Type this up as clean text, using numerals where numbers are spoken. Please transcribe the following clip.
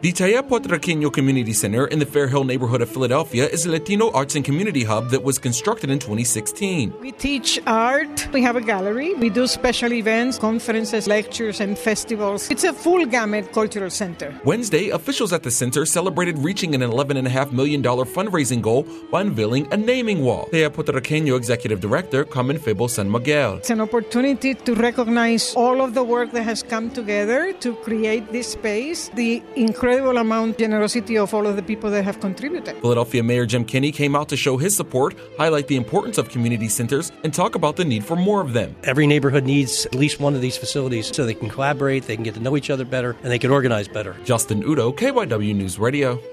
The Taya Puertorriqueño Community Center in the Fair Hill neighborhood of Philadelphia is a Latino arts and community hub that was constructed in 2016. We teach art, we have a gallery, we do special events, conferences, lectures, and festivals. It's a full gamut cultural center. Wednesday, officials at the center celebrated reaching an $11.5 million fundraising goal by unveiling a naming wall. Taya Puertorriqueño Executive Director Carmen Febo San Miguel. It's an opportunity to recognize all of the work that has come together to create this space, the incredible amount of generosity of all of the people that have contributed. Philadelphia Mayor Jim Kenney came out to show his support, highlight the importance of community centers, and talk about the need for more of them. Every neighborhood needs at least one of these facilities so they can collaborate, they can get to know each other better, and they can organize better. Justin Udo, KYW News Radio.